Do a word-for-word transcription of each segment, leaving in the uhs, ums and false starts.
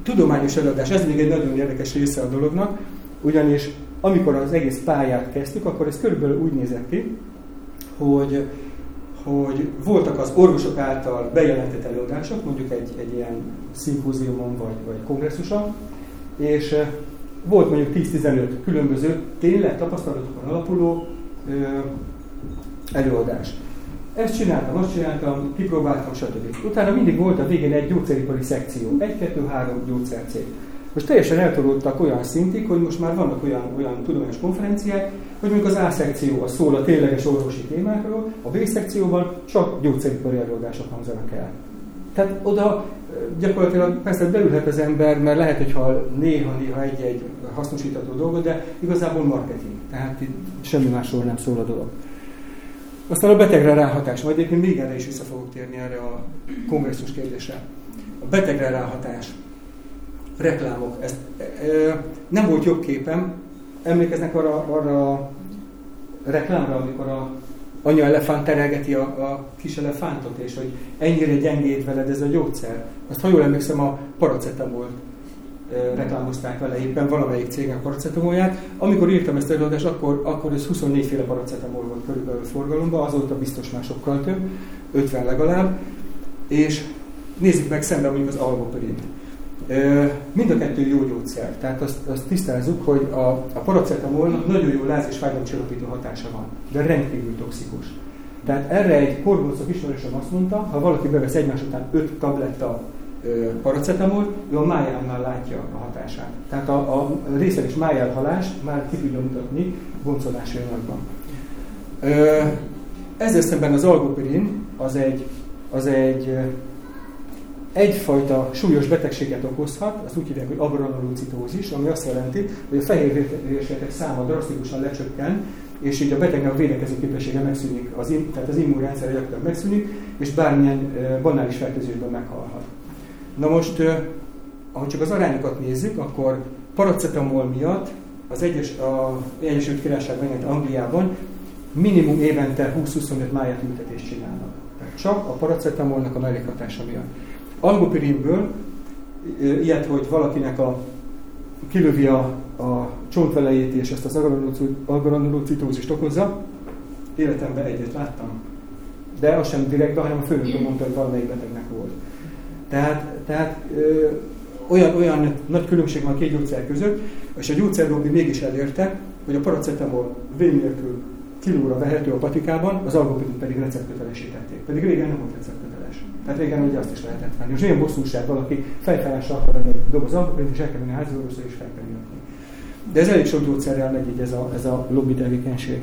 tudományos előadás, ez még egy nagyon érdekes része a dolognak, ugyanis amikor az egész pályát kezdtük, akkor ez körülbelül úgy nézett ki, hogy, hogy voltak az orvosok által bejelentett előadások, mondjuk egy, egy ilyen szimpóziumon vagy, vagy kongresszuson, és volt mondjuk tíz-tizenöt különböző, tényleg tapasztalatokon alapuló ö, előadás. Ezt csináltam, azt csináltam, kipróbáltam, stb. Utána mindig volt a végén egy gyógyszeripari szekció, egy, kettő, három gyógyszercég. Most teljesen eltolódtak olyan szintig, hogy most már vannak olyan, olyan tudományos konferenciák, hogy mondjuk az A szekció az szól a tényleges orvosi témákról, a B szekcióban csak gyógyszeripari előadások hangzanak el. Tehát oda gyakorlatilag persze beülhet az ember, mert lehet, hogyha néha-néha egy-egy hasznosítható dolgot, de igazából marketing. Tehát itt semmi másról nem szól a dolog. Aztán a betegre ráhatás, majd egyébként még erre is vissza fogok térni erre a kongresszus kérdésre. A betegre ráhatás, reklámok, ez, e, nem volt jobb képem, emlékeznek arra, arra a reklámra, amikor a anya elefánt terelgeti a, a kis elefántot, és hogy ennyire gyengít veled ez a gyógyszer. Azt, ha jól emlékszem, a paracetamol e, reklámozták vele éppen valamelyik cégen paracetamolját. Amikor írtam ezt az előadást, akkor, akkor ez huszonnégy féle paracetamol volt körülbelül forgalomban, azóta biztos már sokkal több, ötven legalább, és nézzük meg szemben mondjuk az algoperint. Mind a kettő jó gyógyszer, tehát azt, azt tisztázzuk, hogy a, a paracetamolnak nagyon jó láz- és fájdalomcsillapító hatása van, de rendkívül toxikus. Tehát erre egy horgonszak ismerősöm azt mondta, ha valaki bevesz egymás után öt tabletta paracetamol, ő a májánál látja a hatását. Tehát a, a részleges májálhalást már ki tudja mutatni boncolási anyagban. Ezzel szemben az algoperin az egy, az egy egyfajta súlyos betegséget okozhat, azt úgy hívják, hogy agranulocitózis, ami azt jelenti, hogy a fehérvérsejtek száma drasztikusan lecsökken, és így a betegnek a védekező képessége megszűnik, az, tehát az immunrendszer gyakorlatilag megszűnik, és bármilyen uh, banális fertőzésben meghalhat. Na most, uh, ahogy csak az arányokat nézzük, akkor paracetamol miatt az egyes, a Egyesült Királyságban, Angliában minimum évente húsz-huszonöt máját ültetést csinálnak. Tehát csak a paracetamolnak a mellékhatása miatt. Algoperinből ilyet, hogy valakinek a, kilövi a, a csontvelejét és ezt az agranulocitózist okozza, életemben egyet láttam. De az sem direktben, hanem a főnököm mondta, hogy valamelyik betegnek volt. Tehát, tehát ö, olyan, olyan nagy különbség van a két gyógyszer között, és a gyógyszerlobbi mégis elérte, hogy a paracetamol vén nélkül kilóra vehető a patikában, az algoperin pedig receptkötelesítették. Pedig régen nem volt receptköteles. Tehát régen ugye azt is lehetett venni. És olyan bosszúság valaki fejfájással akar venni egy doboz algoperint, és el kell venni a házorvosra, és fel kell jönni. De ez elég sok gyógyszerrel megy így ez a, ez a lobby tevékenység.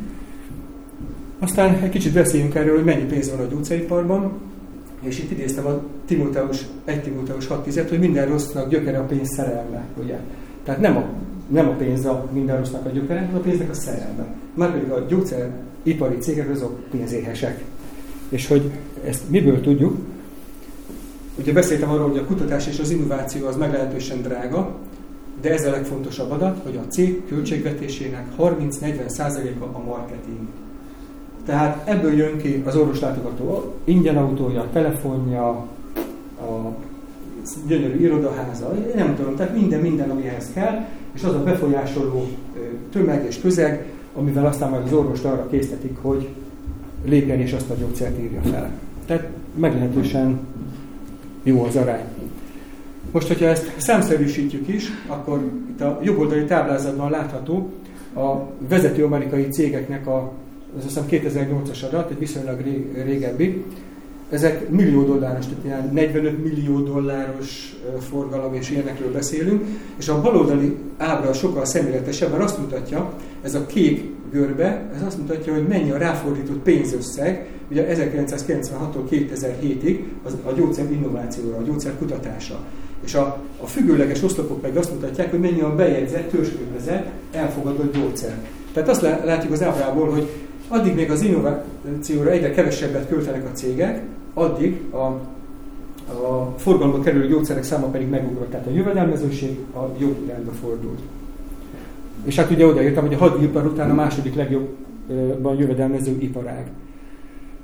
Aztán egy kicsit beszéljünk erről, hogy mennyi pénz van a gyógyszeriparban, és itt idéztem a Timóteus, egy Timóteus hat tíz, hogy minden rossznak gyökere a pénz szerelme, ugye? Tehát nem a, nem a pénz a minden rossznak a gyökere, hanem a pénznek a szerelme. Márpedig a gyógyszeripari cégek azok pénzéhesek. És hogy ezt miből tudjuk? Ugye beszéltem arról, hogy a kutatás és az innováció az meglehetősen drága, de ez a legfontosabb adat, hogy a cég költségvetésének harminc-negyven százaléka a marketing. Tehát ebből jön ki az orvoslátogató ingyen autója, telefonja, a gyönyörű irodaháza, nem tudom, tehát minden, minden, ami ehhez kell, és az a befolyásoló tömeg és közeg, amivel aztán majd az orvost arra késztetik, hogy lépjen és azt a gyógyszert írja fel. Tehát meglehetősen jó az arány. Most, hogyha ezt számszerűsítjük is, akkor itt a jobboldali táblázatban látható a vezető amerikai cégeknek a, az azt hiszem kétezer-nyolcas adat, egy viszonylag ré, régebbi. Ezek millió dolláros, tehát ilyen negyvenöt millió dolláros forgalom és ilyenekről beszélünk, és a baloldali ábra sokkal szemléletesebb, mert azt mutatja, ez a kék görbe, ez azt mutatja, hogy mennyi a ráfordított pénzösszeg, ugye ezerkilencszázkilencvenhattól kétezer-hétig az, a gyógyszer innovációra, a gyógyszer kutatása. És a, a függőleges oszlopok meg azt mutatják, hogy mennyi a bejegyzett, törzskönyvezett, elfogadott gyógyszer. Tehát azt látjuk az ábrából, hogy addig még az innovációra egyre kevesebbet költenek a cégek, addig a, a forgalomba kerülő gyógyszerek száma pedig megugrott. Tehát a jövedelmezőség a jobb irányba fordult. És hát ugye odaértem, hogy a hadipar után a második legjobban jövedelmező iparág.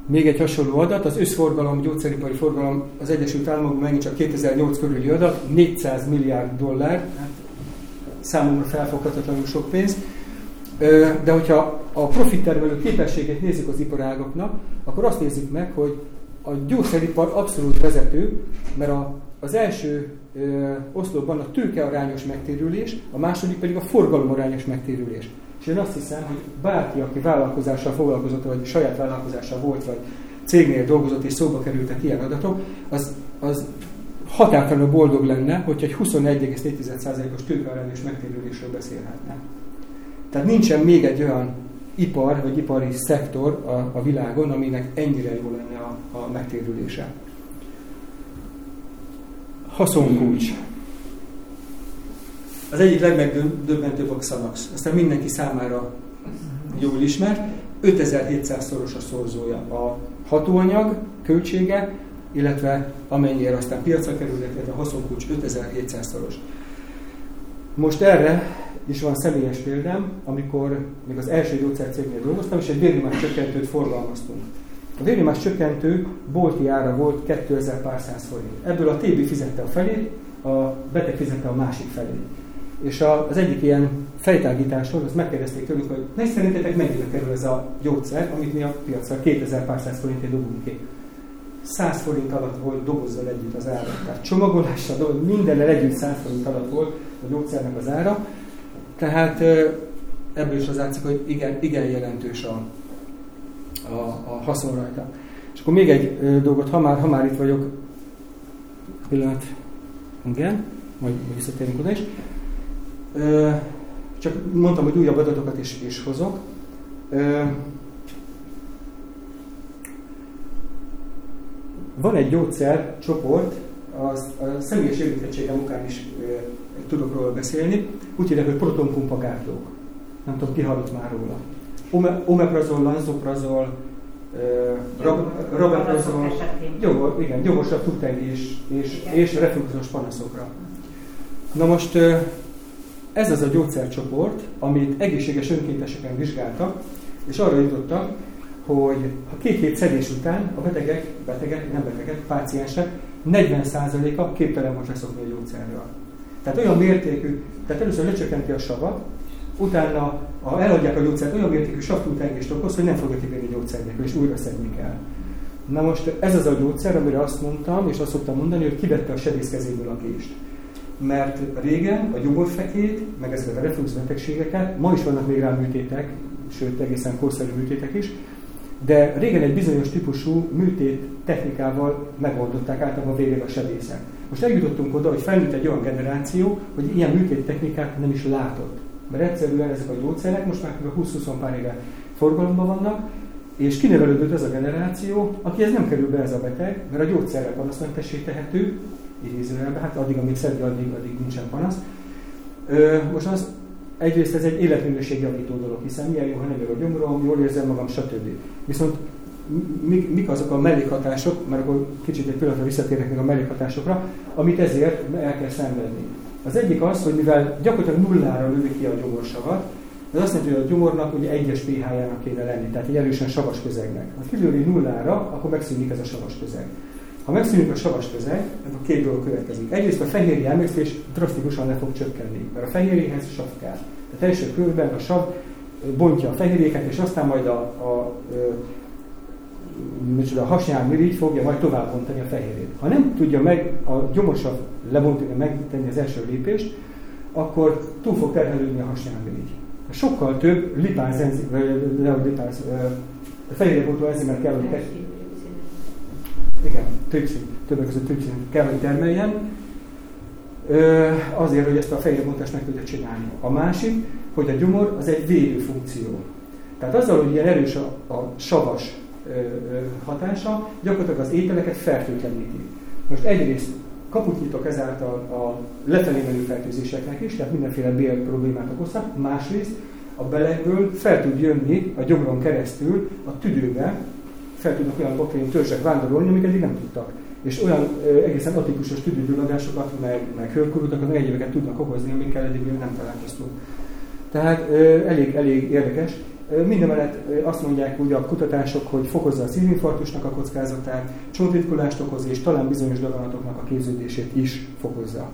Még egy hasonló adat, az összforgalom, gyógyszeripari forgalom az Egyesült Államokban megint csak kétezer-nyolc körüli adat, négyszáz milliárd dollár, hát számomra felfoghatatlanul sok pénz. De hogyha a profittermelő képességét nézzük az iparágaknak, akkor azt nézzük meg, hogy a gyógyszeripar abszolút vezető, mert a, az első ö, oszlopban a tőkearányos megtérülés, a második pedig a forgalomarányos megtérülés. És én azt hiszem, hogy bárki, aki vállalkozással foglalkozott, vagy saját vállalkozással volt, vagy cégnél dolgozott, és szóba kerültek ilyen adatok, az, az határtalanul boldog lenne, hogyha egy huszonegy egész négy százalékos tőkearányos megtérülésről beszélhetne. Tehát nincsen még egy olyan ipar, vagy ipari szektor a, a világon, aminek ennyire jó lenne a, a megtérülése. Haszonkulcs. Az egyik legmegdöbbentőbb a Xanax. Aztán mindenki számára jól ismert. ötezer-hétszáz-szoros a szorzója. A hatóanyag költsége, illetve amennyire aztán piacra kerül, illetve a haszonkulcs ötezer-hétszáz-szoros. Most erre is van személyes példám, amikor még az első gyógyszercégnél dolgoztam, és egy vérnyomás csökkentőt forgalmaztunk. A vérnyomás csökkentő bolti ára volt kétezer pár száz forint. Ebből a té bé fizette a felét, a beteg fizette a másik felét. És az egyik ilyen fejtágításon azt megkérdezték tőlük, hogy ne szerintetek mennyire kerül ez a gyógyszer, amit mi a piacra kétezer pár száz forintért dobunk ki. száz forint alatt volt dobozzal együtt az ára. Tehát csomagolással, mindennel együtt száz forint alatt volt a gyógyszernek az ára. Tehát ebből is az látszik, hogy igen, igen jelentős a, a, a haszon rajta. És akkor még egy ö, dolgot, ha már, ha már itt vagyok, pillanat, igen, majd visszatérünk oda is. Ö, csak mondtam, hogy újabb adatokat is, is hozok. Ö, van egy gyógyszercsoport, az, a személyes érintettségem okán is ö, tudok róla beszélni, úgy hívják, hogy protonpumpa gátlók. Nem tudom, ki hallott már róla. Ome, omeprazol, lanzoprazol, rabeprazol, igen, gyomosabb tudtengés és, és refluxos panaszokra. Na most ez az a gyógyszercsoport, amit egészséges önkénteseken vizsgáltak, és arra jutottak, hogy ha két hét szedés után a betegek, betegek, nem betegek, páciensek negyven százaléka képtelen volt leszokni a gyógyszerről. Tehát olyan mértékű, tehát először lecsökkenti a savat, utána ha eladják a gyógyszert, olyan mértékű savtútengést okoz, hogy nem fogja kibírni a gyógyszer nélkül, és újra szedni kell. Na most ez az a gyógyszer, amire azt mondtam, és azt szoktam mondani, hogy kivette a sebész kezéből a kést. Mert régen a gyomorfekét, meg ezeket a reflux betegségeket, ma is vannak még rá műtétek, sőt egészen korszerű műtétek is, de régen egy bizonyos típusú műtét technikával megoldották általában végig a sebészek. Most eljutottunk oda, hogy felnőtt egy olyan generáció, hogy ilyen műtét technikát nem is látott. Mert egyszerűen ezek a gyógyszerek most már húsz-húsz pár éve forgalomban vannak, és kinevelődött ez a generáció, akihez nem kerül be ez a beteg, mert a gyógyszerrel panaszmentessé tehető, idézőjelben, hát addig, amíg szedi, addig, addig nincsen panasz. Most az egyrészt ez egy életminőségjavító dolog, hiszen milyen jó, ha nem ér a gyomrom, jól érzem magam, stb. Viszont mik, mik azok a mellékhatások, mert akkor kicsit egy pillanatra visszatérnek még a mellékhatásokra, amit ezért el kell szenvedni. Az egyik az, hogy mivel gyakorlatilag nullára lövi ki a gyomorsavat, ez azt jelenti, hogy a gyomornak ugye egyes pé há-jának kéne lenni, tehát egy erősen savas közegnek. Ha kilőri nullára, akkor megszűnik ez a savas közeg. Ha megszűnik a savas közeg, akkor két dolog következik. Egyrészt a fehérje emésztés drasztikusan le fog csökkenni, mert a fehérjéhez sav kell. Tehát első körben a sav bontja a fehérjéket, és aztán majd a, a, a, a hasnyálmirigy fogja majd tovább bontani a fehérjét. Ha nem tudja meg a gyomorsav lebontani, megtenni az első lépést, akkor túl fog terhelődni a hasnyálmirigy. Sokkal több lipáz enzim, vagy lipáz, fehérjebontó enzimet kell, hogy igen, tripszin, többek között tripszin kell, hogy termeljen, azért, hogy ezt a fehérjebontást meg tudja csinálni. A másik, hogy a gyomor az egy védő funkció. Tehát azzal, hogy ilyen erős a, a savas hatása, gyakorlatilag az ételeket fertőtleníti. Most egyrészt kaput nyitok ezáltal a lefelé menő fertőzéseknek is, tehát mindenféle bél problémát okozhat. Másrészt a belegből fel tud jönni a gyomron keresztül a tüdőbe, fel tudnak olyan baktérium törzsek vándorolni, amik eddig nem tudtak. És olyan ö, egészen atipikus tüdőgyulladásokat, meg, meg hőrkurutakat, meg egyébeket tudnak okozni, amikkel eddig nem találkoztunk. Tehát ö, elég, elég érdekes. Mindemellett azt mondják úgy a kutatások, hogy fokozza a szívinfarktusnak a kockázatát, csontritkulást okoz, és talán bizonyos daganatoknak a képződését is fokozza.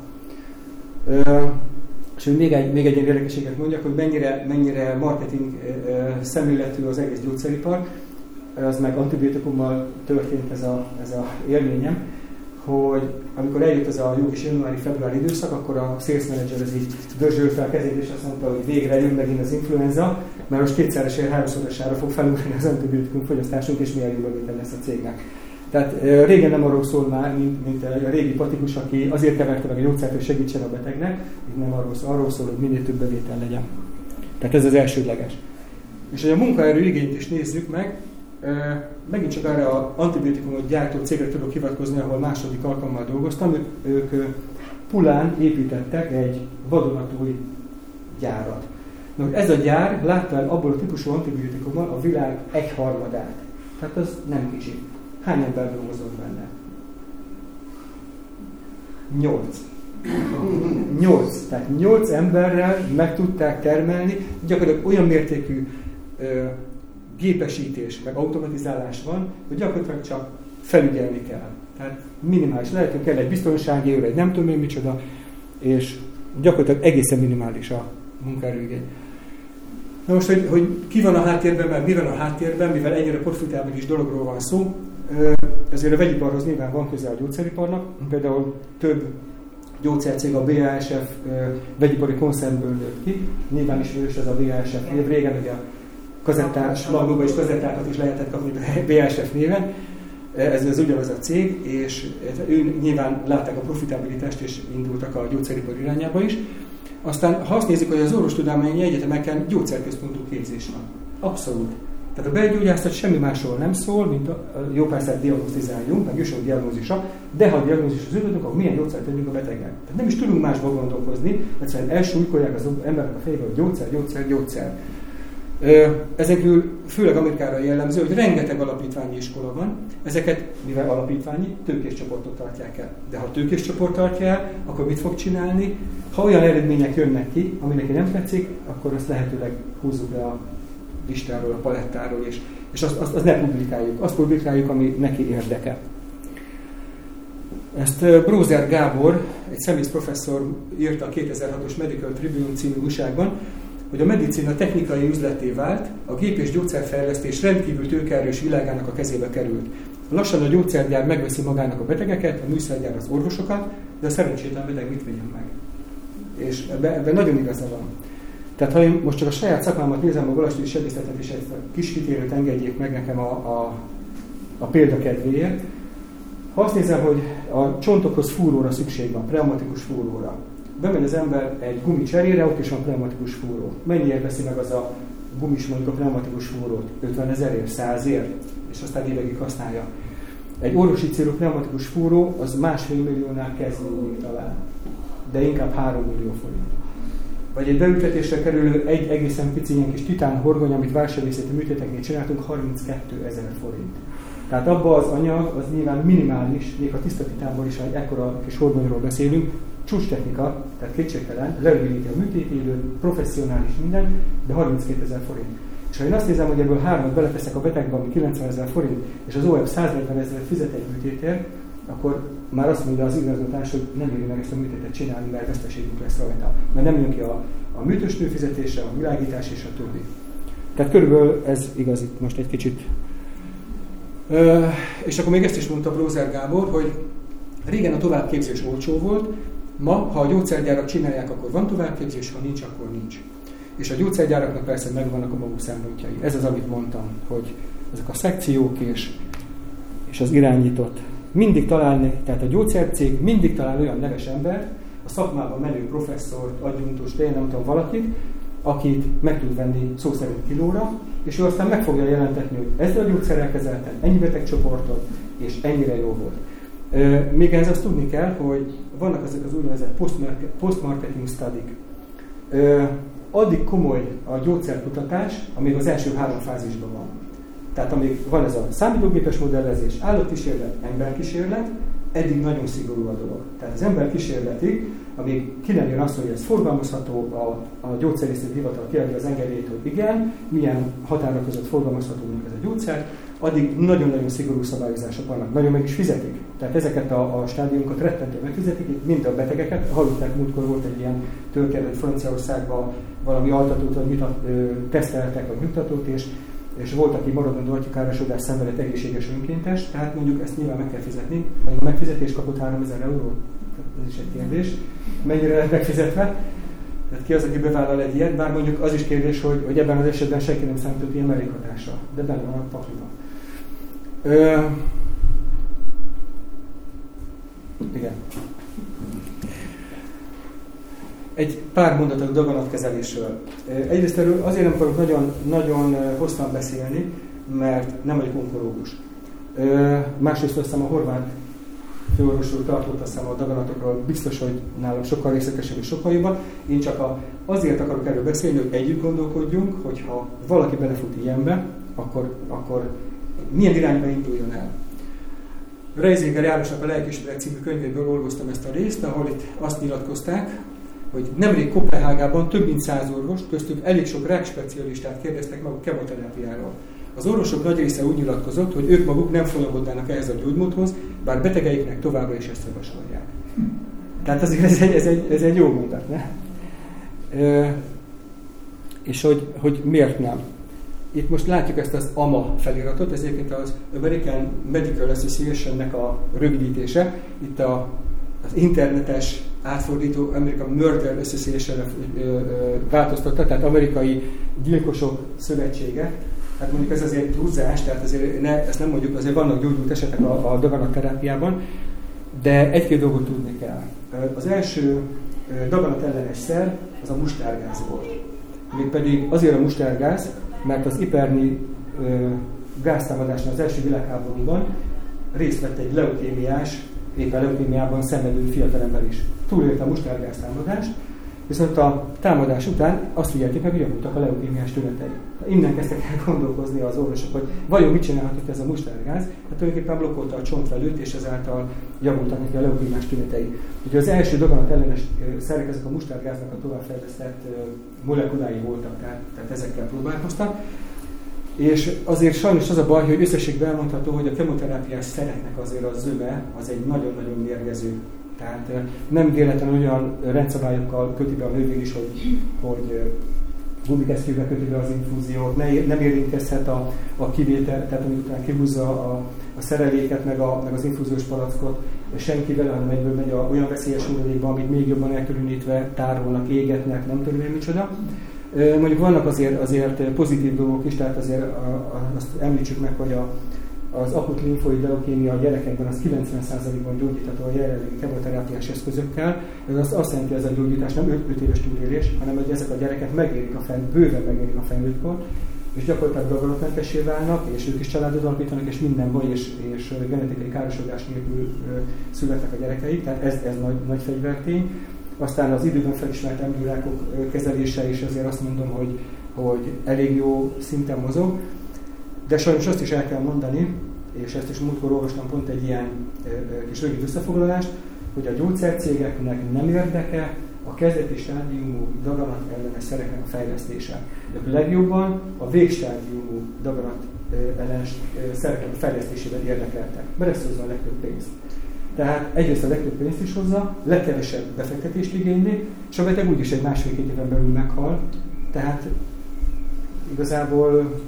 És még egy, még egy érdekességet mondjak, hogy mennyire, mennyire marketing szemléletű az egész gyógyszeripar, az meg antibiotikummal történt ez a, ez a élményem, hogy amikor eljött ez a jó kis januári-februári időszak, akkor a sales manager az így dörzsölt fel a kezét, és azt mondta, hogy végre jön megint az influenza, mert most kétszeresére, háromszorosára fog felúrni az antibiotikum fogyasztásunk, és milyen jó bevétel lesz a cégnek. Tehát régen nem arról szól már, mint, mint a régi patikus, aki azért keverte meg a gyógyszert, hogy segítsen a betegnek, így nem arról szól, arról szól, hogy minél több bevétel legyen. Tehát ez az elsődleges. És hogy a munkaerő igényt is nézzük meg, megint csak arra az antibiotikumot gyártó cégre tudok hivatkozni, ahol második alkalommal dolgoztam. Ők, ők Pulán építettek egy vadonatúj gyárat. Na, ez a gyár látta el abból a típusú antibiotikummal a világ egyharmadát. Tehát az nem kicsi. Hány ember dolgozott benne? Nyolc. Nyolc. Tehát nyolc emberrel meg tudták termelni, gyakorlatilag olyan mértékű ö, gépesítés, meg automatizálás van, hogy gyakorlatilag csak felügyelni kell. Tehát minimális lehet, hogy kell egy biztonsági őr, egy nem tudom én micsoda, és gyakorlatilag egészen minimális a munkaerőigény. Na most, hogy, hogy ki van a háttérben, mert mi van a háttérben, mivel ennyire profitábilis dologról van szó, ezért a vegyiparhoz nyilván van köze a gyógyszeriparnak, például több gyógyszercég a bé á es ef vegyipari koncernből nőtt ki, nyilván ismerős ez a bé á es ef név, régen ugye a kazettás lagóba és kazettákat is lehetett kapni bé á es ef néven, ez, ez ugyanaz a cég, és ő nyilván látták a profitabilitást, és indultak a gyógyszeripar irányába is. Aztán, ha azt nézzük, hogy az orvostudományi egyetemeken gyógyszerközpontú képzés van. Abszolút. Tehát a belgyógyászat semmi másról nem szól, mint a jó persze diagnosztizáljunk, meg jusson diagnózisra, de ha a diagnózisra ülünk, akkor milyen gyógyszert adjunk a betegnek. Tehát nem is tudunk másba gondolkozni, egyszerűen elsúlykolják az embernek a fejébe, hogy gyógyszer, gyógyszer, gyógyszer. Ezekről főleg Amerikára jellemző, hogy rengeteg alapítványi iskola van, ezeket, mivel alapítványi, tőkés csoportok tartják el. De ha tőkés csoport tartja el, akkor mit fog csinálni? Ha olyan eredmények jönnek ki, ami neki nem tetszik, akkor azt lehetőleg húzzuk le a listáról, a palettáról, és, és azt, azt, azt ne publikáljuk. Azt publikáljuk, ami neki érdeke. Ezt Brózer Gábor, egy szemész professzor írta a kétezer-hatos Medical Tribune című újságban, hogy a medicina technikai üzletté vált, a gép- és gyógyszerfejlesztés rendkívül tőkeerős világának a kezébe került. Lassan a gyógyszergyár megveszi magának a betegeket, a műszergyár az orvosokat, de a szerencsétlen beteg mit vegyen meg? És ebben, ebben nagyon igaza van. Tehát ha én most csak a saját szakmámat nézem, a Balassi sebészetet, és egy kis kitérőt engedjék meg nekem a, a, a példa kedvéért. Ha azt nézem, hogy a csontokhoz fúróra szükség van, pneumatikus fúróra, bemegy az ember egy gumicserére, ott is van pneumatikus fúró. Mennyiért veszi meg az a gumis mondjuk a pneumatikus fúrót? ötven ezerért, százért, és aztán évekig használja. Egy orvosi célú pneumatikus fúró az másfél milliónál kezdődik talán, de inkább három millió forint. Vagy egy beültetésre kerülő egy egészen pici ilyen kis titán horgony, amit válsebészeti műtéteknél csináltunk, harminckétezer forint. Tehát abban az anyag az nyilván minimális, még a tiszta titánból is, egy ekkora kis horgonyról beszélünk, csúcs technika, tehát kétségtelen, lerövidíti a műtétélőt, professzionális minden, de harminckétezer forint. És ha én azt nézem, hogy ebből hármat beleteszek a betegbe, ami kilencvenezer forint, és az o e pé száznegyvenezer fizet egy műtétért, akkor már azt mondja az igazgatás, hogy nem éri meg ezt a műtétet csinálni, mert veszteségünk lesz rajta. Mert nem jön ki a, a műtősnő fizetése, a világítás és a többi. Tehát körülbelül ez igaz itt most egy kicsit. Ö, és akkor még ezt is mondta Brózer Gábor, hogy régen a továbbképzés olcsó volt, ma, ha a gyógyszergyárak csinálják, akkor van továbbképzés, ha nincs, akkor nincs. És a gyógyszergyáraknak persze megvannak a maguk szempontjai. Ez az, amit mondtam, hogy ezek a szekciók és, és az irányított. Mindig találni, tehát a gyógyszercég mindig talál olyan neves embert, a szakmában menő professzort, adjunktus, én nem tudom valakit, akit meg tud venni szó szerint kilóra, és ő aztán meg fogja jelentetni, hogy ezzel a gyógyszerrel kezeltem ennyi betegcsoportot, és ennyire jó volt. Még ehhez azt tudni kell, hogy vannak ezek az úgynevezett post-marketing study-k. Addig komoly a gyógyszerkutatás, amíg az első három fázisban van. Tehát amíg van ez a számítógépes modellezés, állatkísérlet, emberkísérlet, eddig nagyon szigorú a dolog. Tehát az ember kísérleti, amíg ki nem jön azt, hogy ez forgalmazható, a, a gyógyszerészeti hivatal kiadja az engedélyt, hogy igen, milyen határok között forgalmazható mondjuk ez a gyógyszer, addig nagyon-nagyon szigorú szabályozások vannak, nagyon meg is fizetik. Tehát ezeket a, a stádiumokat rettentően megfizetik, itt mind a betegeket. Hallották, múltkor volt egy ilyen történet, hogy Franciaországban valami altatót, vagy mutat, ö, teszteltek, vagy nyugtatót, és, és volt, aki maradandó agyakárosodás szenvedett egészséges önkéntes, tehát mondjuk ezt nyilván meg kell fizetni. A megfizetés kapott háromezer eurót, ez is egy kérdés. Mennyire lehet megfizetve? Tehát ki az, aki bevállal egy ilyet, bár mondjuk az is kérdés, hogy, hogy ebben az esetben senki nem számított ilyen mellékhatásra, de benne van a pakliban. Ö... Igen. Egy pár mondat a daganatkezelésről. Egyrészt erről azért nem akarok nagyon, nagyon hosszan beszélni, mert nem vagyok onkológus. Másrészt azt hiszem a horvát főorvos úr tartott azt hiszem a daganatokról, biztos, hogy nálam sokkal részletesebb és sokkal jobban. Én csak a, azért akarok erről beszélni, hogy együtt gondolkodjunk, hogyha valaki belefut ilyenbe, akkor, akkor milyen irányba induljon el. Reisinger Jánosnak a Lelkiismeret című könyvéből olvastam ezt a részt, ahol itt azt nyilatkozták, hogy nemrég Koppenhágában több mint száz orvos, köztük elég sok rákspecialistát kérdeztek maguk kemoterápiáról. Az orvosok nagy része úgy nyilatkozott, hogy ők maguk nem folyamodnának ehhez a gyógymódhoz, bár betegeiknek továbbra is ezt javasolják. Tehát azért ez egy, ez egy, ez egy jó mondat, ne? E, és hogy, hogy miért nem? Itt most látjuk ezt az á em á feliratot, ez egyébként az American Medical Association-nek a rövidítése. Itt a, az internetes átfordító American Murder Association változtatta, tehát Amerikai Gyilkosok Szövetsége. Hát mondjuk ez azért túlzás, tehát azért ne, ezt nem mondjuk, azért vannak gyógyult esetek a, a daganatterápiában, de egy-két dolgot tudni kell. Az első daganat ellenes szer az a mustárgáz volt. Mégpedig azért a mustárgáz, mert az iperni ö, gáztámadásnál az első világháborúban részt vett egy leukémiás, éppen leukémiában szenvedő fiatalember is. Túlélte a mustárgáztámadást, viszont a támadás után azt figyelték meg, hogy javultak a leukémiás tünetei. Innen kezdtek el gondolkozni az orvosok, hogy vajon mit csinálhatott ez a mustárgáz, hát tulajdonképpen blokkolta a csontvelőt, és ezáltal javultak neki a leukémiás tünetei. Úgyhogy az első daganat ellenes szerek ezek a mustárgáznak a továbbfejlesztett molekulái voltak, tehát, tehát ezekkel próbálkoztak. És azért sajnos az a baj, hogy összességben elmondható, hogy a kemoterápiás szereknek azért a zöme az egy nagyon-nagyon mérgező. Tehát nem véletlenül olyan rendszabályokkal köti be a növény is, hogy, hogy gumikesztyűvel köti be az infúziót, ne, nem érintkezhet a, a kivétel, tehát amit után kihúzza a, a szereléket, meg, a, meg az infúziós palackot senkivel, hanem egyből megy a, olyan veszélyes hulladékba, amit még jobban elkülönítve tárolnak, égetnek, nem tudom én micsoda. Mondjuk vannak azért, azért pozitív dolgok is, tehát azért a, a, azt említsük meg, hogy a az akut limfoid leukémia a gyerekekben az kilencven százalékban gyógyítható a jelenlegi kemoterápiás eszközökkel. Ez azt, azt jelenti, hogy ez a gyógyítás nem öt éves túlélés, hanem hogy ezek a gyerekek megérik a fel, bőven megérik a felnőttkor, és gyakorlatilag daganatmentessé válnak, és ők is családot alapítanak, és minden baj és, és genetikai károsodás nélkül születnek a gyerekeik, tehát ez, ez nagy, nagy fegyvertény. Aztán az időben felismert embriórákok kezelése is azért azt mondom, hogy, hogy elég jó szinten mozog. De sajnos azt is el kell mondani, és ezt is múltkor olvastam pont egy ilyen e, e, kis rövid összefoglalást, hogy a gyógyszercégeknek nem érdeke a kezdeti stádiumú daganat ellenes szereknek a fejlesztése. De legjobban a végstádiumú daganat e, ellenes e, szereknek a fejlesztésében érdekeltek, mert ez hozza a legtöbb pénzt. Tehát egyrészt a legtöbb pénzt is hozza, legkevesebb befektetést igényli, és a beteg úgyis egy másfél-két éven belül meghal. Tehát igazából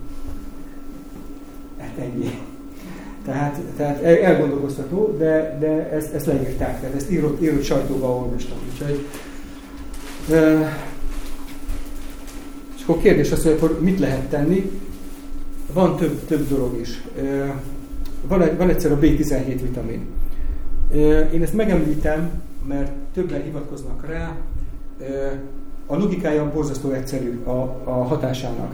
ennyi. Tehát, tehát elgondolkoztató, de, de ezt, ezt leírták, tehát ezt írott, írott sajtóban olvastam. Úgyhogy, e, és akkor kérdés az, hogy akkor mit lehet tenni? Van több, több dolog is. E, van, egy, van egyszer a bé tizenhét vitamin. E, én ezt megemlítem, mert többen hivatkoznak rá. E, a logikája borzasztó egyszerű a, a hatásának.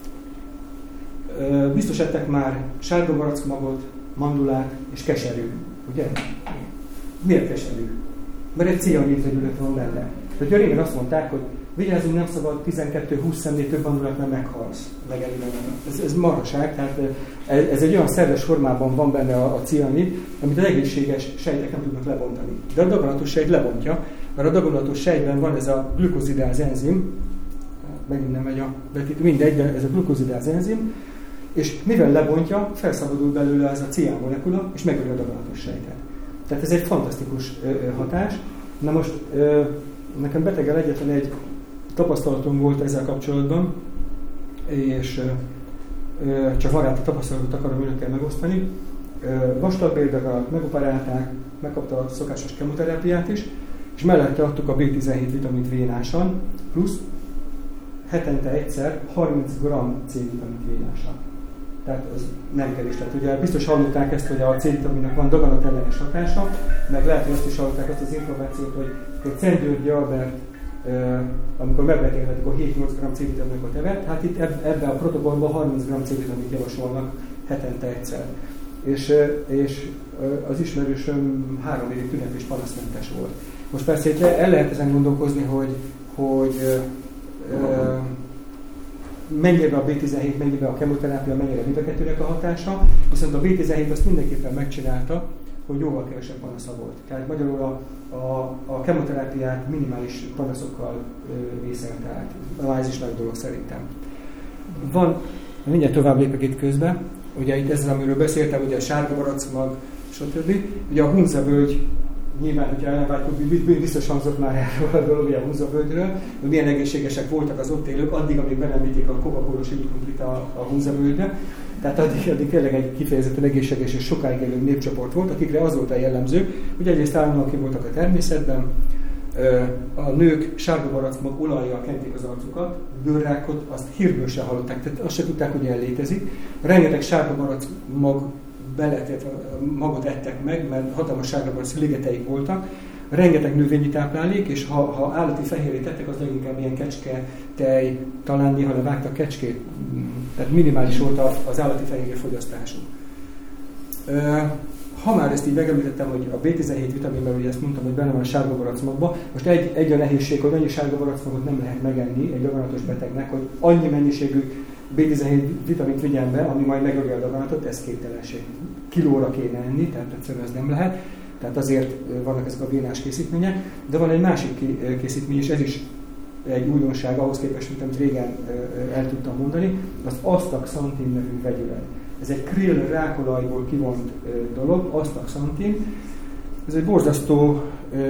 Biztos ettek már sárga barackmagot, mandulát és keserű, ugye? Miért keserű? Mert egy cianid vegyület van benne. Tehát régen azt mondták, hogy vigyázzunk, nem szabad tizenkettő-húsz szemnél több van, nem meghalsz. Ez, ez maraság, tehát ez egy olyan szerves formában van benne a, a cianid, amit az egészséges sejtek nem tudnak lebontani. De a daganatos sejt lebontja, mert a daganatos sejtben van ez a glukozidáz enzim, megint nem megy a betítő, mindegy, de ez a glukozidáz enzim, és mivel lebontja, felszabadul belőle ez a cián molekula, és megöli a daganatos sejtet. Tehát ez egy fantasztikus ö, ö, hatás. Na most ö, nekem beteggel egyetlen egy tapasztalatom volt ezzel kapcsolatban, és ö, ö, csak magát a tapasztalatot akarom önökkel megosztani. Vastagbélydag alatt megoperálták, megkapta a szokásos kemoterápiát is, és mellette adtuk a bé tizenhét vitamint vénásan, plusz hetente egyszer harminc gramm C-vitamint vénásan. Tehát az nem kevés. Tehát ugye biztos hallották ezt, hogy a C-vitaminnak van daganatellenes hatása, meg lehet, hogy azt is hallották azt az információt, hogy, hogy Szent Györgyi Albert, euh, amikor megbetélhet, akkor hét-nyolc gramm C-vitaminot evett, hát itt ebben a protokollban harminc gramm C-vitamint javasolnak hetente egyszer. És, és az ismerősöm három évig tünet és panaszmentes volt. Most persze itt el lehet ezen gondolkozni, hogy, hogy ö, mennyire a bé tizenhét, mennyire a kemoterápia, mennyire a bé kettőnek a hatása, viszont a bé tizenhét azt mindenképpen megcsinálta, hogy jóval kevesebb panasza volt. Tehát magyarul a, a, a kemoterápiát minimális panaszokkal vészelte át. Ez is nagy dolog szerintem. Van, mindjárt tovább lépek itt közben, ugye itt ezzel, amiről beszéltem, ugye a sárga baracmag, stb. Ugye a Hunza-völgy, nyilván, hogyha elvágytuk, biztos hangzott már erről a dolog, a Hunza-völgyről, hogy milyen egészségesek voltak az ott élők, addig, amíg be nem vitték a Coca-Cola-s időkrumplit a, a Hunza-völgybe. Tehát addig, addig tényleg egy kifejezetten egészséges és sokáig élő népcsoport volt, akikre az volt a jellemző, hogy egyrészt állandóan ki voltak a természetben, a nők sárga baracmag olajjal kenték az arcukat, bőrrákot, azt hírből se hallották, tehát azt se tudták, hogy ilyen létezik. Rengeteg sárga baracmag beletett, magot ettek meg, mert hatalmas sárga barac ligeteik voltak. Rengeteg növényi táplálék, és ha, ha állati fehérjét ettek, az leginkább ilyen kecske, tej, talán néha levágtak kecskét, tehát minimális volt az állati fehérje fogyasztásuk. Ha már ezt így megemlítettem, hogy a bé tizenhét vitaminben, ugye ezt mondtam, hogy benne van a sárga baracmagban, most egy, egy a nehézség, hogy annyi sárga baracmagot nem lehet megenni egy daganatos betegnek, hogy annyi mennyiségű bé tizenhét vitamint vigyen be, ami majd megöli a daganatot, ez képtelenség. Kilóra kéne enni, tehát egyszerűen ez nem lehet. Tehát azért vannak ezek a vénás készítmények, de van egy másik készítmény, és ez is egy újdonság ahhoz képest, mint amit régen el tudtam mondani, az astaxantin nevű vegyület. Ez egy krill rákolajból kivont dolog, astaxantin. Ez egy borzasztó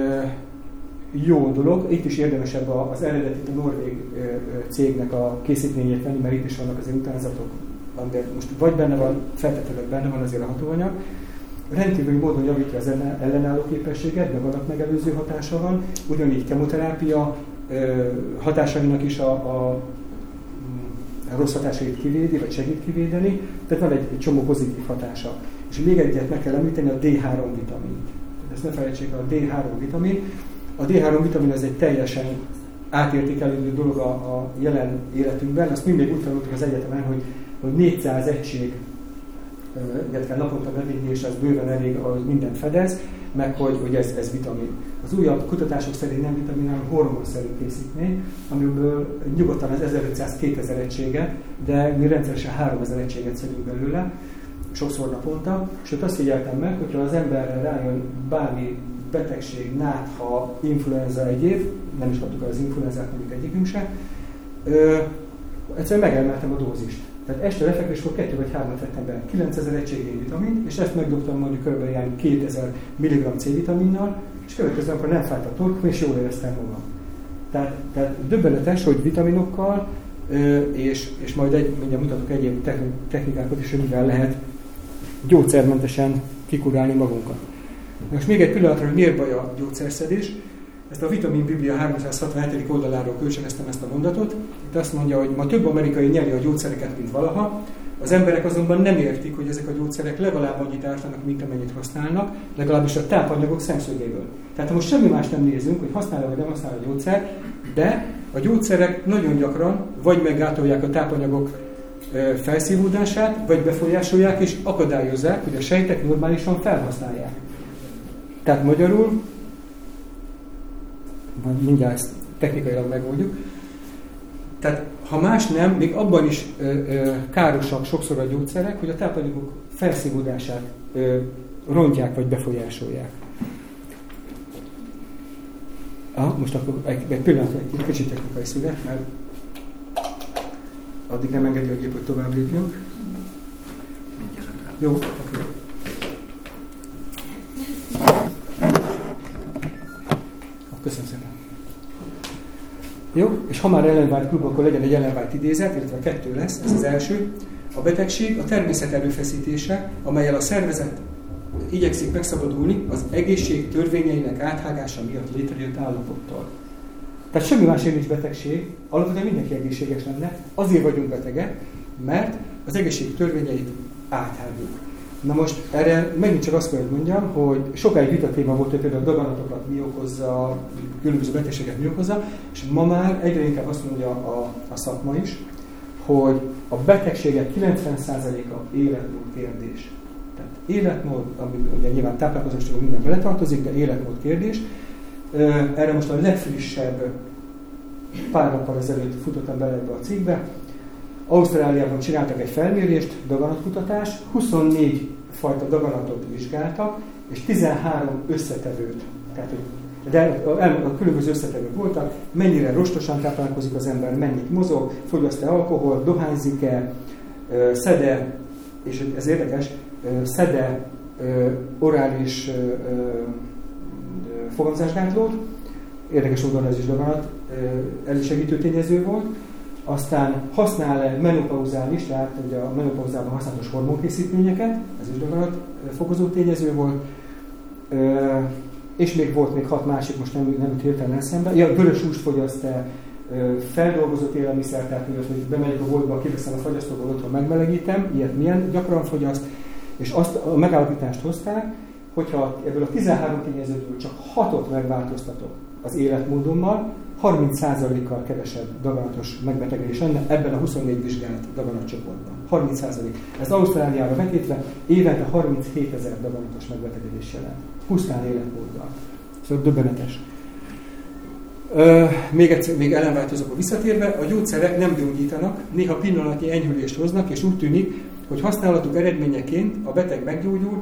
jó dolog. Itt is érdemesebb az eredeti a norvég cégnek a készítményét venni, mert itt is vannak azért utánzatok, de most vagy benne van, feltétlenül benne van azért a hatóanyag. Rendkívüli módon javítja az ellenálló képességet, de vannak megelőző hatása van. Ugyanígy kemoterápia hatásainak is a, a rossz hatásait kivédi, vagy segít kivédeni, tehát van egy, egy csomó pozitív hatása. És még egyet meg kell említeni, a dé három vitamint. Ezt ne felejtsék, a dé három vitamin. A dé három vitamin ez egy teljesen átértékelődő dolog a, a jelen életünkben. Azt mindig úgy tanultuk az egyetemen, hogy, hogy négyszáz egység kell naponta bevinni, és az bőven elég, ahogy mindent fedez, meg hogy, hogy ez, ez vitamin. Az újabb kutatások szerint nem vitamin, hanem hormonszerű készítmény, amiből nyugodtan az ezerötszáz-kétezer egységet, de mi rendszeresen háromezer egységet szedünk belőle, sokszor naponta, és ott azt figyeltem meg, hogyha az emberre rájön bármi betegség, nátha, influenza egyéb, nem is kaptuk el az influenzát, mondjuk egyikünk se, ö, egyszerűen megemeltem a dózist. Tehát este lefekvéskor kettő vagy hármat vettem be kilencezer egységén vitamint, és ezt megdobtam mondjuk kb. Ilyen kétezer milligramm C-vitaminnal, és következően akkor nem fájt a torkom, és jól éreztem magam. Tehát, tehát döbbenetes, hogy vitaminokkal, és, és majd egy, mindjárt mutatok egyéb technikákat is, hogy mivel lehet gyógyszermentesen kikurálni magunkat. Most még egy pillanatra, hogy miért baj a gyógyszerszedés. Ezt a Vitamin Biblia háromszázhatvanhetedik oldaláról kölcsönöztem ezt a mondatot. Itt azt mondja, hogy ma több amerikai nyeli a gyógyszereket, mint valaha. Az emberek azonban nem értik, hogy ezek a gyógyszerek legalább annyit ártanak, mint amennyit használnak, legalábbis a tápanyagok szemszögéből. Tehát ha most semmi más nem nézünk, hogy használ vagy nem használ a gyógyszer, de a gyógyszerek nagyon gyakran vagy meggátolják a tápanyagok felszívódását, vagy befolyásolják és akadályozzák, hogy a sejtek normálisan felhasználják. Tehát magyarul, mindjárt ezt technikailag megoldjuk. Tehát ha más nem, még abban is ö, ö, károsak sokszor a gyógyszerek, hogy a tápanyagok felszívódását ö, rontják vagy befolyásolják. Ah, most akkor egy, egy pillanat, egy kicsit technikai szület, mert addig nem engedi a gép, hogy tovább lépjünk. Jó, oké. Köszönöm szépen. Jó, és ha már Ellen White klub, akkor legyen egy Ellen White idézet, illetve kettő lesz, ez az első. A betegség a természet erőfeszítése, amellyel a szervezet igyekszik megszabadulni az egészség törvényeinek áthágása miatt létrejött állapottól. Tehát semmi másért nincs betegség, alapvetően mindenki egészséges lenne, azért vagyunk betegek, mert az egészség törvényeit áthágjuk. Na most erre megint csak azt kell, hogy mondjam, hogy sokáig vita téma volt, hogy például a daganatokat mi okozza, különböző betegséget mi okozza, és ma már egyre inkább azt mondja a, a szakma is, hogy a betegségek kilencven százaléka életmód kérdés. Tehát életmód, ami ugye nyilván táplálkozástól minden beletartozik, de életmód kérdés. Erre most a legfrissebb pár nappal ezelőtt futottam bele ebbe a cikkbe. Ausztráliában csináltak egy felmérést, daganatkutatás, huszonnégy fajta daganatot vizsgáltak, és tizenhárom összetevőt. Tehát, de a különböző összetevők voltak, mennyire rostosan táplálkozik az ember, mennyit mozog, fogyaszt-e alkohol, dohányzik-e, szed-e, és ez érdekes, szed-e orális fogamzásgátlót, érdekes módon ez is daganat elősegítő tényező volt, aztán használ-e menopauzális, tehát ugye a menopauzában használatos hormonkészítményeket, ez is daganat fokozó tényező volt, és még volt még hat másik, most nem, nem jut hirtelen eszembe. Ja, vörös húst fogyaszt-e, feldolgozott élelmiszer, tehát hogy bemegyek a boltba, kiveszem a fagyasztóból, otthon megmelegítem, ilyet milyen gyakran fogyaszt, és azt a megállapítást hozták, hogyha ebből a tizenhárom tényezőből csak hatot megváltoztatok az életmódommal, harminc százalékkal kevesebb daganatos megbetegedés lenne ebben a huszonnégy vizsgált daganatcsoportban. harminc százalék. Ez Ausztráliára vetítve évente harminchét ezer daganatos megbetegedés jelent. Pusztán életmóddal. Szóval döbbenetes. Ö, még egyszer, még ellenváltozókból visszatérve, a gyógyszerek nem gyógyítanak, néha pillanatnyi enyhülést hoznak, és úgy tűnik, hogy használatuk eredményeként a beteg meggyógyul,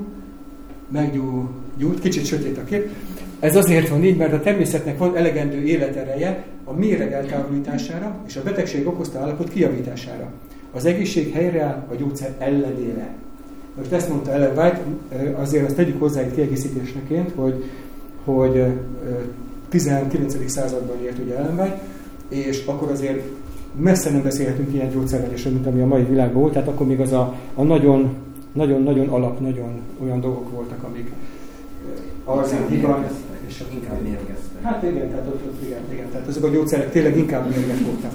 meggyógyult, kicsit sötét a kép. Ez azért van így, mert a természetnek van elegendő életereje a méreg eltávolítására és a betegség okozta állapot kijavítására. Az egészség helyreáll a gyógyszer ellenére. Most ezt mondta Ellen White, azért azt tegyük hozzá egy kiegészítésneként, hogy, hogy tizenkilencedik században írt ugye Ellen White, és akkor azért messze nem beszélhetünk ilyen gyógyszerelésről, mint ami a mai világban volt, tehát akkor még az a, a nagyon, nagyon, nagyon alap, nagyon olyan dolgok voltak, amik azért hibán, és inkább mérgeztek. Hát igen, tehát ott, ott igen, igen, tehát azok a gyógyszerek tényleg inkább mérgek voltak.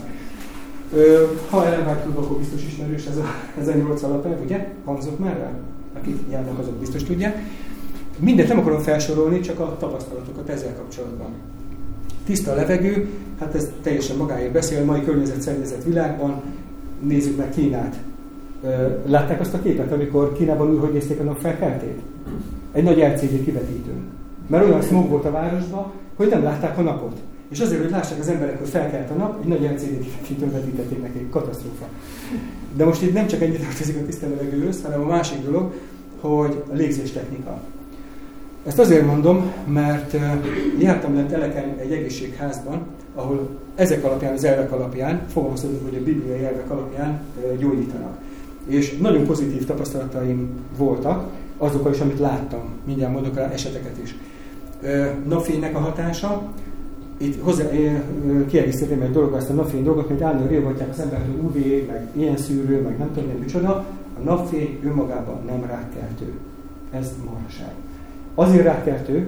Ö, ha Ellen White klub, akkor biztos ismerős ez a, ez a nyolc alapelv, ugye? Hangzott már rá? Akik járnak, azok biztos tudják. Mindent nem akarom felsorolni, csak a tapasztalatokat ezzel kapcsolatban. Tiszta levegő, hát ez teljesen magáért beszél, a mai környezet-szennyezett világban. Nézzük meg Kínát. Látták azt a képet, amikor Kínában úgy, hogy nézték a nap felkeltét? Egy nagy el cé dé kivetítőn. Mert olyan smog volt a városban, hogy nem látták a napot. És azért, hogy lássák az emberek, hogy felkelt a nap, egy nagy el cé dé kivetítőn vetítették neki, katasztrófa. De most itt nem csak ennyit tartozik a tiszta levegőhöz, hanem a másik dolog, hogy a légzéstechnika. Ezt azért mondom, mert jártam lent Eleken egy egészségházban, ahol ezek alapján, az elvek alapján, fogalmazhatunk, hogy a bibliai elvek alapján gyógyítanak. És nagyon pozitív tapasztalataim voltak, azokkal is, amit láttam. Mindjárt mondok rá eseteket is. Napfénynek a hatása, itt hozzá, kiegészítem egy dolgot, ezt a napfény dolgot, mert állandóan riogatják az embert, hogy u vé, meg ilyen szűrő, meg nem tudom, micsoda. A napfény önmagában nem rákkeltő. Ez marhaság. Azért rákkeltő,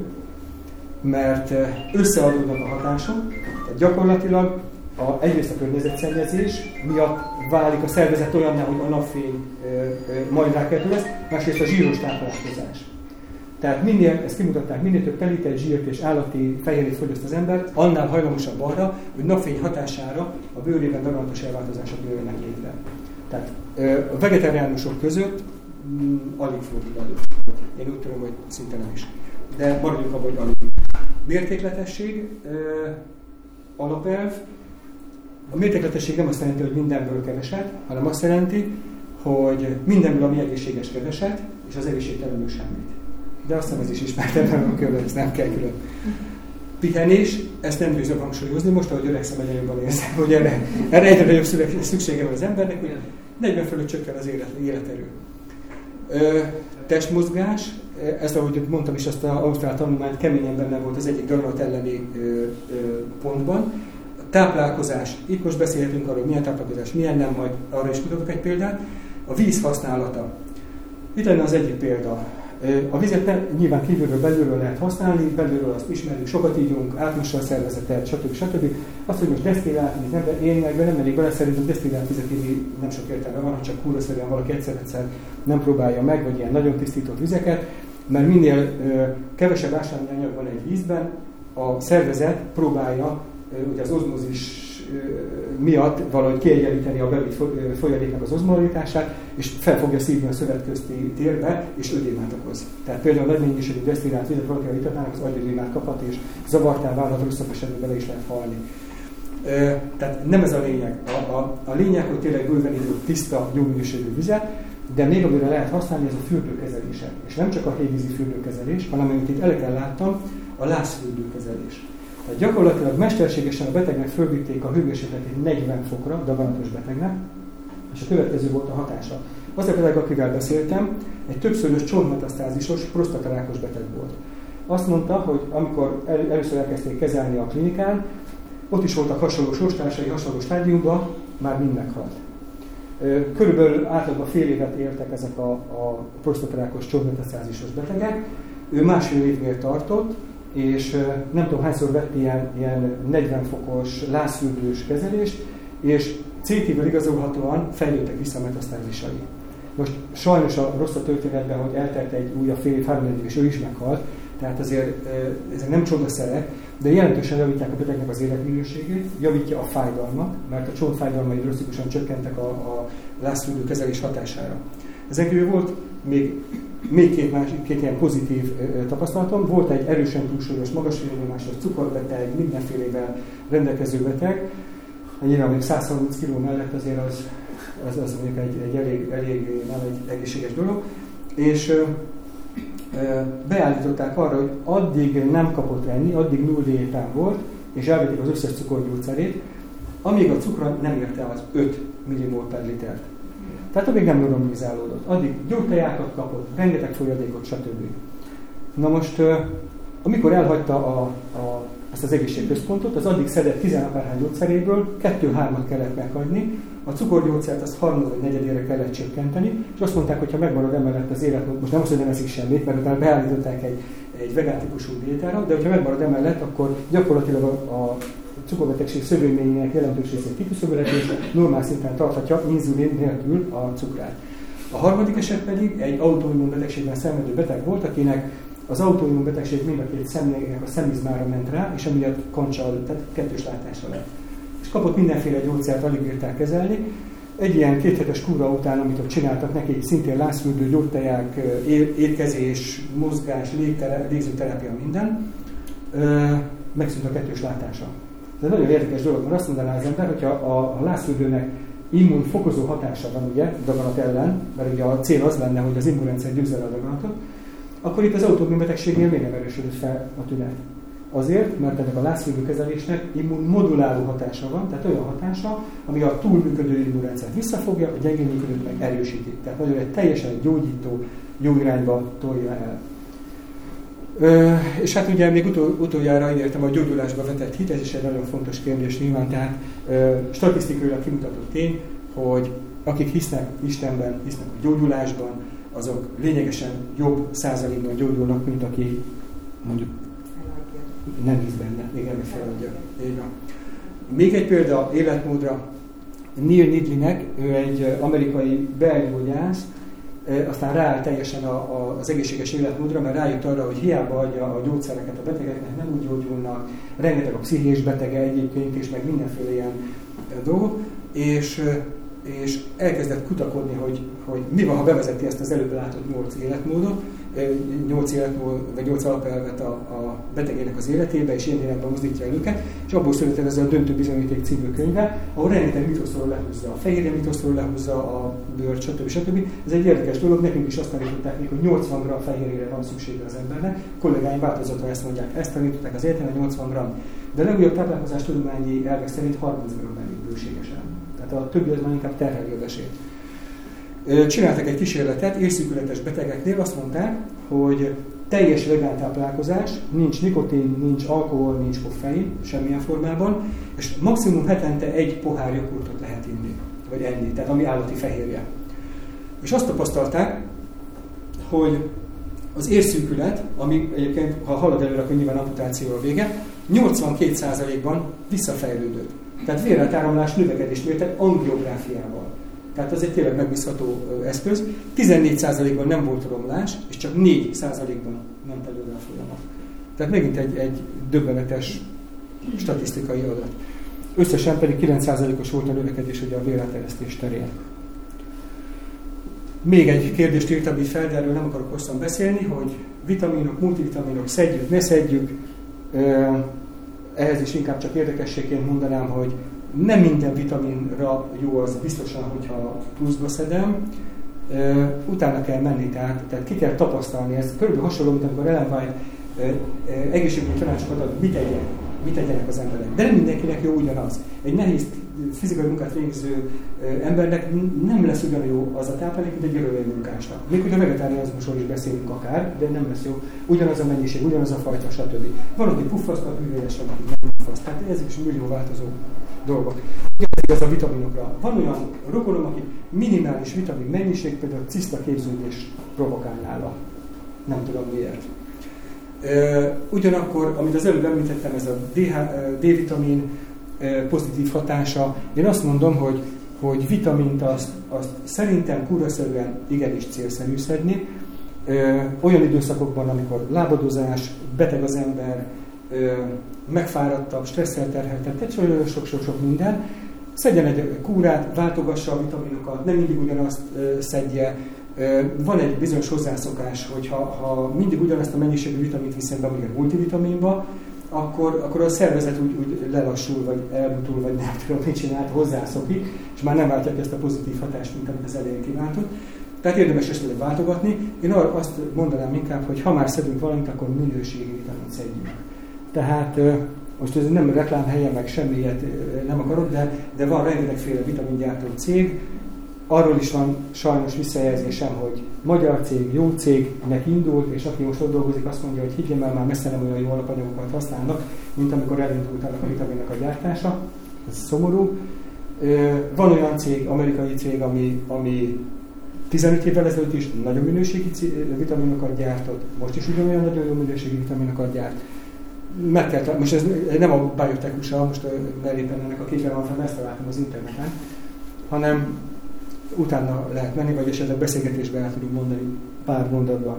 mert összeadódnak a hatások, tehát gyakorlatilag a, egyrészt a környezetszennyezés miatt válik a szervezet olyanná, hogy a napfény e, e, majd rákeltő lesz, másrészt a zsíros táplálkozás. Tehát minél, ezt kimutatták, minél több telített zsírt és állati fehérjét fogyaszt az ember, annál hajlamosabb arra, hogy napfény hatására a bőrében daganatos elváltozások jöjjenek létre. Tehát e, a vegetáriánusok között m, alig fordul elő. Én úgy tudom, hogy szinte nem is. De maradjunk abban, hogy alig. Mértékletesség. alapelv. A mértékletesség nem azt jelenti, hogy mindenből keveset, hanem azt jelenti, hogy mindenből, ami egészséges, keveset, és az egészségtelenül semmit. De azt hiszem, ez is ismertem a körül, ezt nem kell külön. Pihenés, ezt nem győzöm hangsúlyozni, most, ahogy öregszem, egyre jobban érzem, hogy erre, erre egyre nagyobb szüksége van az embernek, hogy negyven fölött csökken az élet, életerő. Ö, testmozgás, ez, ahogy mondtam is, azt az ausztrál tanulmányt keményen benne volt az egyik daganat elleni ö, ö, pontban. A táplálkozás, itt most beszélhetünk arról, milyen táplálkozás, milyen nem, majd arra is mutatok egy példát. A víz használata. Itt lenne az egyik példa. A vizet nem, nyilván kívülről, belülről lehet használni, belülről azt ismerjük, sokat ígyunk, átmossa a szervezetet, stb. stb. Azt, hogy most desztillált víz, nem, de én meg nem elég bele, szerintem desztillált vizet írni nem sok értelme van, ha csak kúraszerűen valaki egyszer-egyszer nem próbálja meg, vagy ilyen nagyon tisztított vizeket, mert minél ö, kevesebb ásványanyag van egy vízben, a szervezet próbálja ö, ugye az ozmózis miatt valahogy kiegyenlíteni a bevitt folyadéknak az ozmolaritását, és fel fogja szívni a szövetközti térbe, és ödémát okoz. Tehát például nagy mennyiségű desztillált vizet valakivel itatnának, az agyödémát kaphat, és zavartá válhat, rosszabb esetben bele is lehet halni. Tehát nem ez a lényeg. A, a, a lényeg, hogy tényleg bőven idő tiszta, jó minőségű vizet, de még amire lehet használni, ez a fürdőkezelése. És nem csak a hévízi fürdőkezelés, hanem amit itt elegen láttam, a lázfürdőkezelés. Tehát gyakorlatilag mesterségesen a betegnek fölvitték a hőmérsékletét negyven fokra, daganatos betegnek, és a következő volt a hatása. Az a beteg, akivel beszéltem, egy többszörös csontmetasztázisos, prostatarákos beteg volt. Azt mondta, hogy amikor el, először elkezdték kezelni a klinikán, ott is voltak hasonló sorstársai, hasonló stádiumban, már mind meghalt. Körülbelül átlagban fél évet éltek ezek a, a prostatarákos csontmetasztázisos betegek. Ő másfél évnél tartott, és nem tudom hányszor vett ilyen, ilyen negyven fokos lázfürdős kezelést, és cé té-vel igazolhatóan fejlődtek vissza a metasztázisai. Most sajnos a rossz a történetben, hogy eltelt egy újabb fél év, három év, és ő is meghalt, tehát azért ezek nem csodaszerek, de jelentősen javítják a betegnek az életminőségét, javítja a fájdalmat, mert a csontfájdalmai drasztikusan csökkentek a, a lázfürdő kezelés hatására. Ezen kívül volt még Még két, másik, két ilyen pozitív ö, tapasztalatom. Volt egy erősen túlsúlyos, magas vérnyomásos, cukorbeteg, mindenfélével rendelkező beteg. Nyilván még száz harminc kiló mellett azért az, az, az mondjuk egy, egy elég, elég nem egy egészséges dolog. És ö, ö, beállították arra, hogy addig nem kapott enni, addig null diétán volt, és elvették az összes cukorgyógyszerét, amíg a cukra nem érte az öt millimol per litert. Tehát addig nem normalizálódott. Addig gyógytejákat kapott, rengeteg folyadékot, stb. Na most, amikor elhagyta a, a, ezt az egészségközpontot, az addig szedett tizenapárhány gyógyszeréből kettő-hármat kellett meghagyni, a cukorgyógyszert azt harmad vagy negyedére kellett csökkenteni, és azt mondták, hogy ha megmarad emellett az életmód, most nem azt, hogy nem eszik semmit, mert utána beállították egy, egy vegán típusú diétára, de ha megmarad emellett, akkor gyakorlatilag a, a cukorbetegség szövődményének jelentős részét kiküszöbölhetés, normál szinten tarthatja inzulin nélkül a cukrát. A harmadik eset pedig egy autoimmunbetegségben szenvedő beteg volt, akinek az autoimmunbetegség mind a két szemlének a szemizmára ment rá, és emiatt kancsal, tehát kettős látása lett. És kapott mindenféle gyógyszert, alig bírták kezelni. Egy ilyen kéthetes kúra után, amit ott csináltak neki, szintén lázfürdő, gyógyteják, étkezés, mozgás, légzőterápia, minden, megszűnt a kettős látása. Ez egy nagyon érdekes dolog, mert azt mondaná az ember, hogyha a, a lázfürdőnek immunfokozó hatása van, ugye, daganat ellen, mert ugye a cél az lenne, hogy az immunrendszer győzze a daganatot, akkor itt az autoimmunbetegségnél még nem erősödött fel a tünet. Azért, mert ennek a lázfürdőkezelésnek immunmoduláló hatása van, tehát olyan hatása, ami a túlműködő immunrendszert visszafogja, a gyengén működőt meg erősíti. Tehát nagyon egy teljesen gyógyító, jó irányba tolja el. Ö, és hát ugye még utol, utoljára értem a gyógyulásba vetett hit, ez is egy nagyon fontos kérdés nyilván, tehát ö, statisztikailag kimutatott tény, hogy akik hisznek Istenben, hisznek a gyógyulásban, azok lényegesen jobb százalékban gyógyulnak, mint aki mondjuk nem hisz benne, még nem feladja. Még egy példa életmódra, Neil Nidlinek, ő egy amerikai belgyógyász, aztán rááll teljesen a, a, az egészséges életmódra, mert rájött arra, hogy hiába adja a gyógyszereket a betegeknek, nem úgy gyógyulnak, rengeteg a pszichés betege egyébként, és meg mindenféle ilyen dolgok, és, és elkezdett kutakodni, hogy, hogy mi van, ha bevezeti ezt az előbb látott nyolc életmódot, nyolc életmód, vagy nyolc alapelvet a, a betegének az életébe, és ilyen irányban mozdítja el őket, és abból született ez a Döntő bizonyíték című könyve, ahol rengeteg mitoszról lehúzza, a fehérje mitoszról lehúzza, a bőrt, stb. stb. Ez egy érdekes dolog, nekünk is azt tanították még, hogy nyolcvan gramm fehérjére van szüksége az embernek. A kollégáim változatban ezt mondják, ezt tanították az egyetemen, nyolcvan gramm. De a legújabb táplálkozás tudományi elvek szerint harminc gramm elég bőségesen. Tehát a többi az már inkább terheli a vesét. Csináltak egy kísérletet érszűkületes betegeknél, azt mondták, hogy teljes vegán táplálkozás, nincs nikotin, nincs alkohol, nincs koffein, semmilyen formában, és maximum hetente egy pohár jogurtot lehet inni, vagy enni, tehát ami állati fehérje. És azt tapasztalták, hogy az érszűkület, ami egyébként, ha halad előre, akkor nyilván amputációra vége, nyolcvankét százalékban visszafejlődött. Tehát véreltáramlás növekedés mértek angiográfiával. Tehát az egy tényleg megbízható eszköz. tizennégy százalékban nem volt romlás, és csak négy százalékban ment előre a folyamat. Tehát megint egy, egy döbbenetes statisztikai adat. Összesen pedig kilenc százalékos volt a növekedés ugye a vérelteresztés terén. Még egy kérdést írtam így fel, de erről nem akarok hosszan beszélni, hogy vitaminok, multivitaminok, szedjük, ne szedjük. Ehhez is inkább csak érdekességként mondanám, hogy nem minden vitaminra jó az biztosan, hogyha pluszba szedem. Utána kell menni, tehát, tehát ki kell tapasztalni. Ez körülbelül hasonló, mint amikor Ellen White egészségügyi tanácsokat ad, mit tegyen, mit tegyenek az emberek. De nem mindenkinek jó ugyanaz. Egy nehéz fizikai munkát végző embernek nem lesz ugyan jó az a táplálék, mint egy örülő munkásnak. Még hogy a vegetáriánizmusról is beszélünk akár, de nem lesz jó. Ugyanaz a mennyiség, ugyanaz a fajta, stb. Van, aki puffasztat, művéles, van, aki nem puffaszt. Tehát ez is millió változó dolgok. Ez a vitaminokra. Van olyan rokonom, aki minimális vitamin mennyiség, például ciszta képződés provokál nála. Nem tudom miért. Ugyanakkor, amit az előbb említettem, ez a D-vitamin pozitív hatása, én azt mondom, hogy, hogy vitamint azt, azt szerintem kúraszerűen igenis célszerű szedni. Olyan időszakokban, amikor lábadozás, beteg az ember, megfáradtabb, stresszel terheltebb, tehát olyan sok-sok minden, szedjen egy kúrát, váltogassa a vitaminokat, nem mindig ugyanazt szedje. Van egy bizonyos hozzászokás, hogy ha, ha mindig ugyanazt a mennyiségű vitamint viszem be, mondjuk a multivitaminba, akkor, akkor a szervezet úgy, úgy lelassul, vagy elbutul, vagy nem tudom, mit csinált, hozzászokik, és már nem váltja ki ezt a pozitív hatást, mint amit az elején kívántott. Tehát érdemes esetleg váltogatni. Én arra azt mondanám inkább, hogy ha már szedünk valamit, akkor minőségi vitamint szedjünk. Tehát most ez nem reklámhelye, meg semmilyet nem akarok, de, de van rengetegféle vitamingyártó cég. Arról is van sajnos visszajelzésem, hogy magyar cég, jó cégnek indult, és aki most ott dolgozik, azt mondja, hogy higgyem el, már messze nem olyan jó alapanyagokat használnak, mint amikor elindult a vitaminnak a gyártása. Ez szomorú. Van olyan cég, amerikai cég, ami, ami tizenöt évvel ezelőtt is nagyon minőségi vitaminokat gyártott, most is ugyanolyan nagyon jó minőségi vitaminokat gyárt. Meg kell, most ez nem a biotech-usa, most belépem ennek a képen van fel, ezt találtam az interneten, hanem utána lehet menni, vagy esetleg beszélgetésben el tudunk mondani pár mondatban.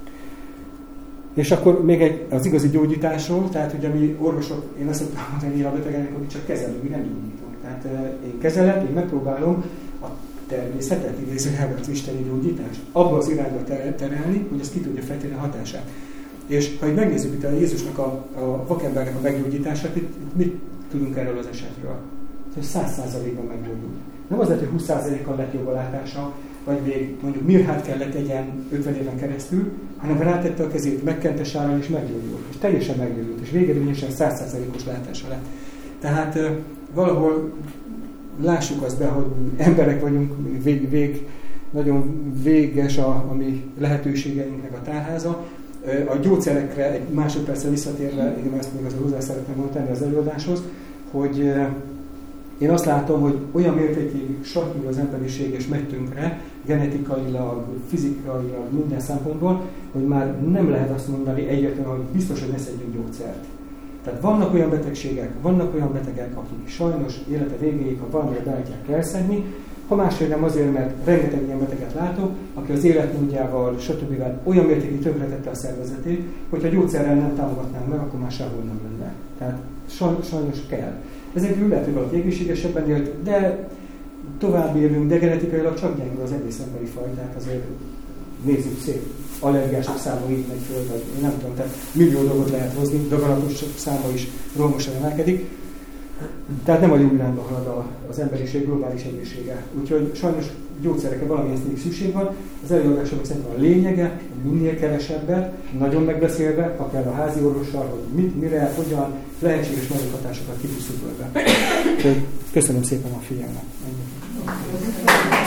És akkor még egy, az igazi gyógyításról, tehát ugye mi orvosok, én azt szoktam mondani a betegeknek, hogy csak kezelünk, mi nem gyógyítunk. Tehát én kezelek, én megpróbálom a természetet, idézőjelben az isteni gyógyítást abba az irányba terelni, hogy ez ki tudja fejteni a hatását. És ha így megnézzük itt a Jézusnak, a, a vakembernek a meggyógyítását, itt, itt mit tudunk erről az esetről? hogy száz százalékban meggyógyult. Nem azért, hogy húsz százalékkal lett jobb a látása, vagy még mondjuk mirhát kellett egyen ötven éven keresztül, hanem rátette a kezét, megkente sárral és meggyógyult. És teljesen meggyógyult, és végeredményesen száz százalékos látása lett. Tehát valahol lássuk azt be, hogy emberek vagyunk, vég, vég, nagyon véges a, a mi lehetőségeinknek a tárháza. A gyógyszerekre egy másodpercre visszatérve, én ezt még azért hozzá szeretném volna tenni az előadáshoz, hogy én azt látom, hogy olyan mértékig sakkul az emberiség és megy tönkre, genetikailag, fizikailag, minden szempontból, hogy már nem lehet azt mondani egyértelműen, hogy biztos, hogy ne szedjünk gyógyszert. Tehát vannak olyan betegségek, vannak olyan betegek, akik sajnos élete végéig, ha valamire beállítják, kell szedni, ha másért nem azért, mert rengeteg ilyen beteget látok, aki az életmódjával, stb. Olyan mértékig tönkretette a szervezetét, hogyha gyógyszerrel nem támogatnánk meg, akkor már sehol nem lenne. Tehát sajnos kell. Ezen lehet, hogy valaki egészségesebben élt, de tovább élünk, de genetikailag csak gyengül az egész emberi faj, tehát azért nézzük szép, allergiások száma így megy föl, vagy nem tudom, tehát millió dolgot lehet hozni, daganatos száma is rohamosan emelkedik. Tehát nem a jó irányba halad az emberiség globális egészsége. Úgyhogy sajnos gyógyszerekre valamilyen szintig szükség van. Az előadásomnak szerintem a lényege, minél kevesebbet, nagyon megbeszélve, akár a házi orvossal, hogy mit, mire, hogyan, lehetséges mellékhatásokat kiküszöbölve. Köszönöm szépen a figyelmet. Ennyi.